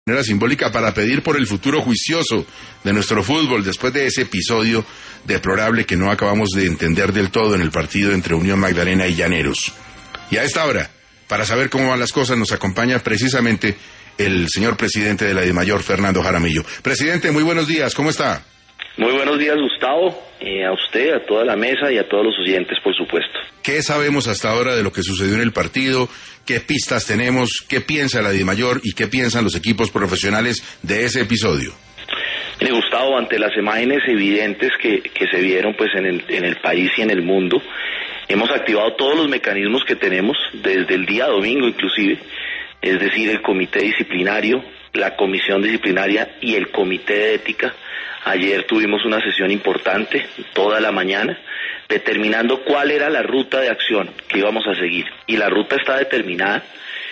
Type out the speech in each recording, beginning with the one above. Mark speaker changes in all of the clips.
Speaker 1: De manera simbólica para pedir por el futuro juicioso de nuestro fútbol después de ese episodio deplorable que no acabamos de entender del todo en el partido entre Unión Magdalena y Llaneros. Y a esta hora, para saber cómo van las cosas, nos acompaña precisamente el señor presidente de la DIMAYOR, Fernando Jaramillo. Presidente, muy buenos días, ¿cómo está?
Speaker 2: Muy buenos días, Gustavo, a usted, a toda la mesa y a todos los oyentes, por supuesto.
Speaker 1: ¿Qué sabemos hasta ahora de lo que sucedió en el partido? ¿Qué pistas tenemos? ¿Qué piensa la DIMAYOR y qué piensan los equipos profesionales de ese episodio?
Speaker 2: Mire, Gustavo, ante las imágenes evidentes que se vieron pues en el país y en el mundo, hemos activado todos los mecanismos que tenemos desde el día domingo inclusive, es decir, el comité disciplinario, la comisión disciplinaria y el comité de ética. Ayer tuvimos una sesión importante, toda la mañana, determinando cuál era la ruta de acción que íbamos a seguir. Y la ruta está determinada.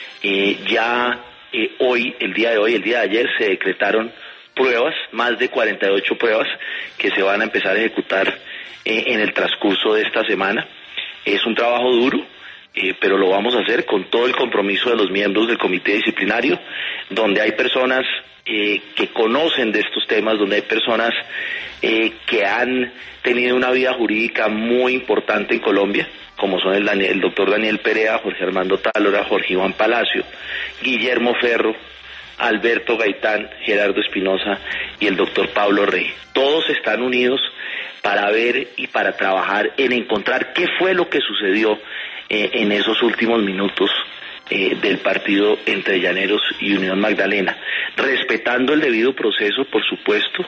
Speaker 2: Hoy, el día de ayer, se decretaron pruebas, más de 48 pruebas, que se van a empezar a ejecutar en el transcurso de esta semana. Es un trabajo duro, pero lo vamos a hacer con todo el compromiso de los miembros del comité disciplinario, donde hay personas que conocen de estos temas, donde hay personas que han tenido una vida jurídica muy importante en Colombia, como son el doctor Daniel Perea, Jorge Armando Tálora, Jorge Iván Palacio, Guillermo Ferro, Alberto Gaitán, Gerardo Espinosa y el doctor Pablo Rey. Todos están unidos para ver y para trabajar en encontrar qué fue lo que sucedió en esos últimos minutos del partido entre Llaneros y Unión Magdalena, respetando el debido proceso, por supuesto,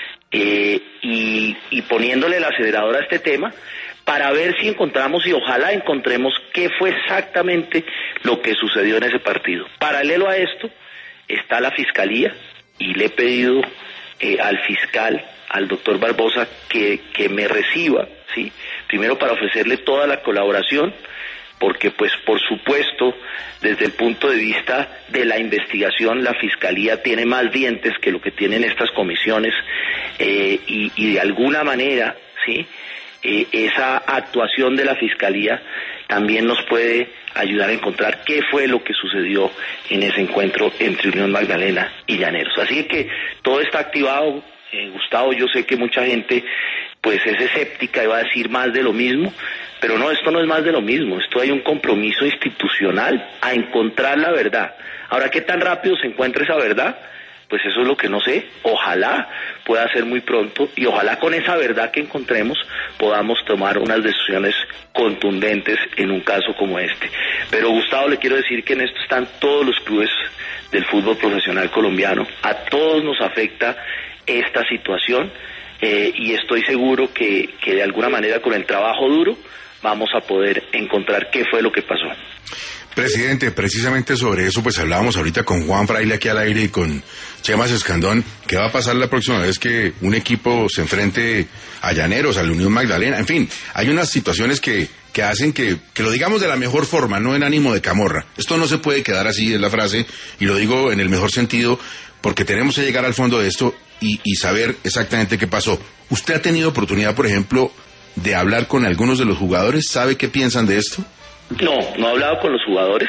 Speaker 2: y poniéndole el acelerador a este tema para ver si encontramos y ojalá encontremos qué fue exactamente lo que sucedió en ese partido. Paralelo a esto está la Fiscalía y le he pedido al fiscal, al doctor Barbosa, que me reciba, ¿sí? Primero para ofrecerle toda la colaboración, porque pues por supuesto desde el punto de vista de la investigación la Fiscalía tiene más dientes que lo que tienen estas comisiones y de alguna manera, ¿sí? Esa actuación de la Fiscalía también nos puede ayudar a encontrar qué fue lo que sucedió en ese encuentro entre Unión Magdalena y Llaneros. Así que todo está activado, Gustavo. Yo sé que mucha gente pues es escéptica y va a decir más de lo mismo, pero no, esto no es más de lo mismo, esto hay un compromiso institucional a encontrar la verdad. Ahora, ¿qué tan rápido se encuentra esa verdad? Pues eso es lo que no sé, ojalá pueda ser muy pronto y ojalá con esa verdad que encontremos podamos tomar unas decisiones contundentes en un caso como este. Pero Gustavo, le quiero decir que en esto están todos los clubes del fútbol profesional colombiano, a todos nos afecta esta situación y estoy seguro que de alguna manera con el trabajo duro vamos a poder encontrar qué fue lo que pasó.
Speaker 1: Presidente, precisamente sobre eso pues hablábamos ahorita con Juan Fraile aquí al aire y con Chemas Escandón. ¿Qué va a pasar la próxima vez que un equipo se enfrente a Llaneros, a la Unión Magdalena? En fin, hay unas situaciones que hacen que lo digamos de la mejor forma, no en ánimo de camorra. Esto no se puede quedar así, es la frase, y lo digo en el mejor sentido, porque tenemos que llegar al fondo de esto y saber exactamente qué pasó. ¿Usted ha tenido oportunidad, por ejemplo, de hablar con algunos de los jugadores? ¿Sabe qué piensan de esto?
Speaker 2: No he hablado con los jugadores,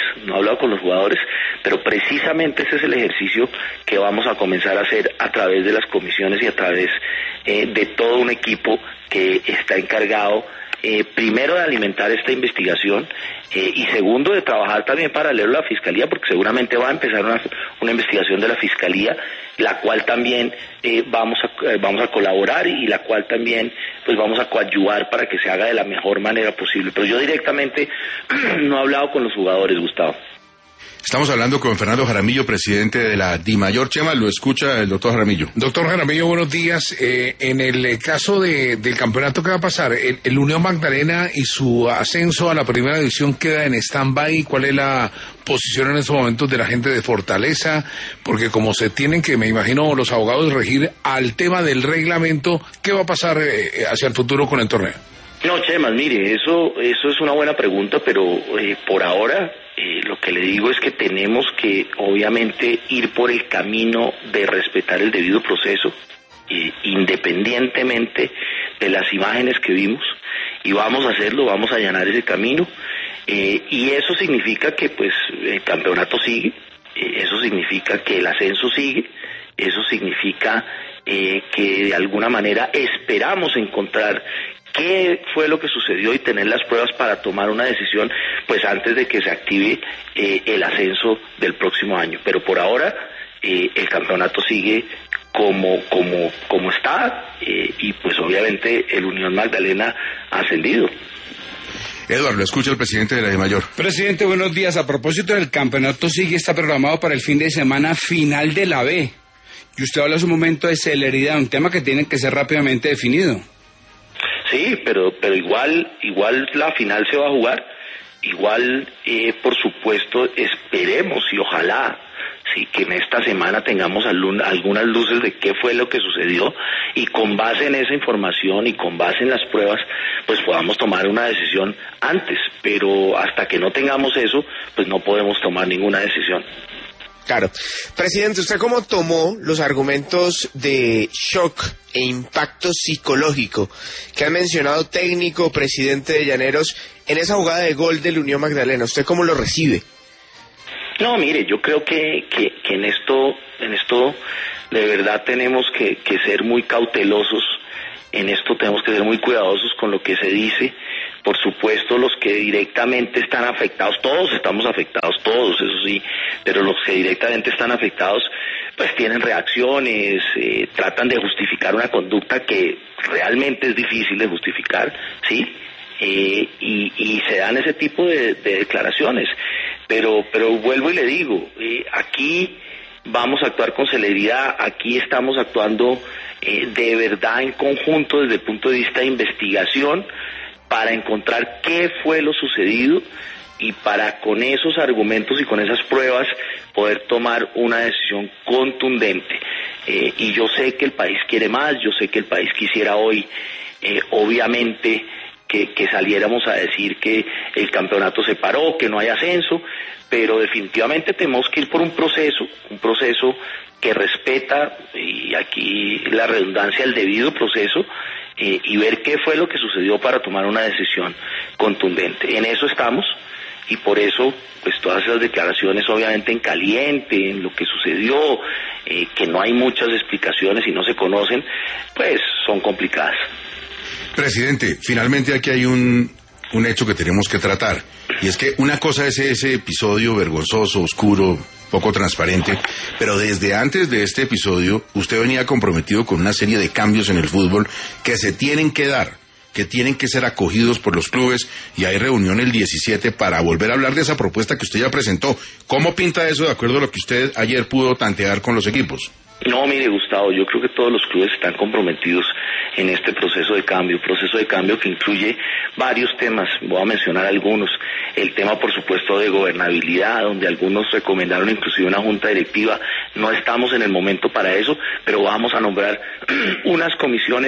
Speaker 2: pero precisamente ese es el ejercicio que vamos a comenzar a hacer a través de las comisiones y a través de todo un equipo que está encargado primero de alimentar esta investigación y segundo de trabajar también paralelo a la Fiscalía, porque seguramente va a empezar una investigación de la Fiscalía, la cual también vamos a colaborar y la cual también pues vamos a coadyuvar para que se haga de la mejor manera posible. Pero yo directamente no he hablado con los jugadores, Gustavo.
Speaker 1: Estamos hablando con Fernando Jaramillo, presidente de la DIMAYOR. Chema, lo escucha el doctor Jaramillo.
Speaker 3: Doctor Jaramillo, buenos días. En el caso del campeonato, ¿qué va a pasar? El Unión Magdalena y su ascenso a la primera división queda en stand-by. ¿Cuál es la posición en estos momentos de la gente de Fortaleza? Porque como se tienen que, me imagino, los abogados regir al tema del reglamento, ¿qué va a pasar hacia el futuro con el torneo?
Speaker 2: No, Chemas, mire, eso es una buena pregunta, pero por ahora lo que le digo es que tenemos que obviamente ir por el camino de respetar el debido proceso, independientemente de las imágenes que vimos, y vamos a hacerlo, vamos a allanar ese camino, y eso significa que pues el campeonato sigue, eso significa que el ascenso sigue, eso significa que de alguna manera esperamos encontrar qué fue lo que sucedió y tener las pruebas para tomar una decisión pues antes de que se active el ascenso del próximo año. Pero por ahora el campeonato sigue como está y pues obviamente el Unión Magdalena ha ascendido.
Speaker 1: Eduardo, escucha el presidente de la DIMAYOR.
Speaker 4: Presidente, buenos días. A propósito del campeonato, está programado para el fin de semana final de la B. Y usted habla hace un momento de celeridad, un tema que tiene que ser rápidamente definido.
Speaker 2: Sí, pero igual la final se va a jugar. Igual, por supuesto, esperemos y ojalá sí que en esta semana tengamos algunas luces de qué fue lo que sucedió y con base en esa información y con base en las pruebas pues podamos tomar una decisión antes, pero hasta que no tengamos eso pues no podemos tomar ninguna decisión.
Speaker 5: Claro. Presidente, ¿usted cómo tomó los argumentos de shock e impacto psicológico que ha mencionado técnico, presidente de Llaneros, en esa jugada de gol del Unión Magdalena? ¿Usted cómo lo recibe?
Speaker 2: No, mire, yo creo que en esto de verdad tenemos que ser muy cautelosos, en esto tenemos que ser muy cuidadosos con lo que se dice. Por supuesto, los que directamente están afectados, todos estamos afectados, todos, eso sí, pero los que directamente están afectados, pues tienen reacciones, tratan de justificar una conducta que realmente es difícil de justificar, ¿sí? Y se dan ese tipo de declaraciones. Pero vuelvo y le digo, aquí vamos a actuar con celeridad, aquí estamos actuando de verdad en conjunto desde el punto de vista de investigación para encontrar qué fue lo sucedido y para con esos argumentos y con esas pruebas poder tomar una decisión contundente. Y yo sé que el país quiere más, yo sé que el país quisiera hoy, obviamente, que saliéramos a decir que el campeonato se paró, que no hay ascenso, pero definitivamente tenemos que ir por un proceso que respeta, y aquí la redundancia, el debido proceso, y ver qué fue lo que sucedió para tomar una decisión contundente. En eso estamos, y por eso, pues todas esas declaraciones obviamente en caliente, en lo que sucedió, que no hay muchas explicaciones y no se conocen, pues son complicadas.
Speaker 1: Presidente, finalmente aquí hay un hecho que tenemos que tratar, y es que una cosa es ese episodio vergonzoso, oscuro, poco transparente, pero desde antes de este episodio usted venía comprometido con una serie de cambios en el fútbol que se tienen que dar, que tienen que ser acogidos por los clubes, y hay reunión el 17 para volver a hablar de esa propuesta que usted ya presentó. ¿Cómo pinta eso de acuerdo a lo que usted ayer pudo tantear con los equipos?
Speaker 2: No, mire, Gustavo, yo creo que todos los clubes están comprometidos en este proceso de cambio que incluye varios temas, voy a mencionar algunos. El tema, por supuesto, de gobernabilidad, donde algunos recomendaron inclusive una junta directiva. No estamos en el momento para eso, pero vamos a nombrar unas comisiones,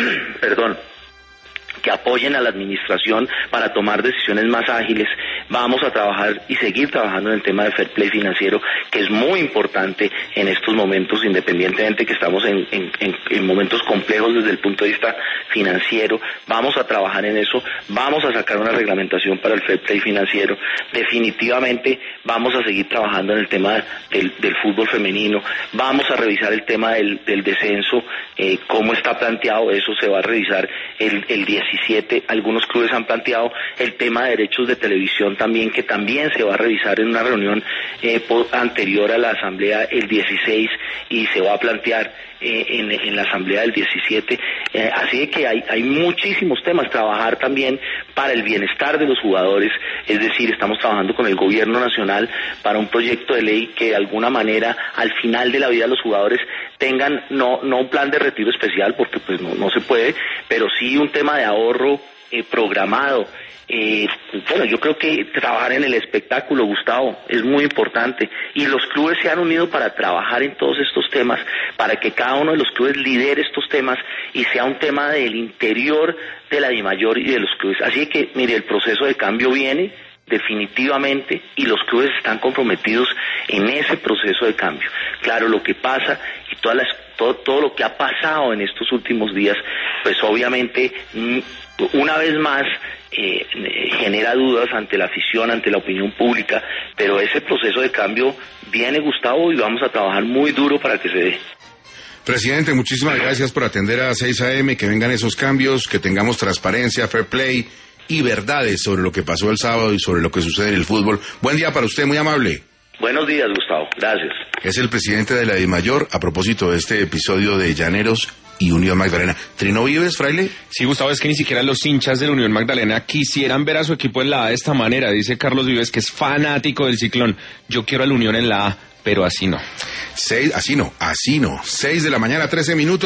Speaker 2: que apoyen a la administración para tomar decisiones más ágiles. Vamos a trabajar y seguir trabajando en el tema de fair play financiero, que es muy importante en estos momentos, independientemente que estamos en momentos complejos desde el punto de vista financiero. Vamos a trabajar en eso, vamos a sacar una reglamentación para el fair play financiero. Definitivamente vamos a seguir trabajando en el tema del fútbol femenino. Vamos a revisar el tema del descenso, cómo está planteado. Eso se va a revisar el 17. Algunos clubes han planteado el tema de derechos de televisión también, que también se va a revisar en una reunión anterior a la asamblea el 16, y se va a plantear en la asamblea del 17. Así de que hay muchísimos temas. Trabajar también para el bienestar de los jugadores, es decir, estamos trabajando con el gobierno nacional para un proyecto de ley que de alguna manera al final de la vida los jugadores tengan no un plan de retiro especial, porque pues no se puede, pero sí un tema de ahorro programado. Bueno, yo creo que trabajar en el espectáculo, Gustavo, es muy importante, y los clubes se han unido para trabajar en todos estos temas, para que cada uno de los clubes lidere estos temas y sea un tema del interior de la DIMAYOR y de los clubes. Así que, mire, el proceso de cambio viene definitivamente, y los clubes están comprometidos en ese proceso de cambio. Claro, lo que pasa y todo lo que ha pasado en estos últimos días, pues obviamente una vez más genera dudas ante la afición, ante la opinión pública, pero ese proceso de cambio viene, Gustavo, y vamos a trabajar muy duro para que se dé.
Speaker 1: Presidente, muchísimas gracias por atender a 6 AM, que vengan esos cambios, que tengamos transparencia, fair play y verdades sobre lo que pasó el sábado y sobre lo que sucede en el fútbol. Buen día para usted, muy amable.
Speaker 2: Buenos días, Gustavo. Gracias.
Speaker 1: Es el presidente de la DIMAYOR a propósito de este episodio de Llaneros y Unión Magdalena. ¿Trino Vives, fraile?
Speaker 6: Sí, Gustavo, es que ni siquiera los hinchas de la Unión Magdalena quisieran ver a su equipo en la A de esta manera. Dice Carlos Vives, que es fanático del Ciclón. Yo quiero a la Unión en la A, pero así no.
Speaker 1: Así no. 6 de la mañana, 13 minutos.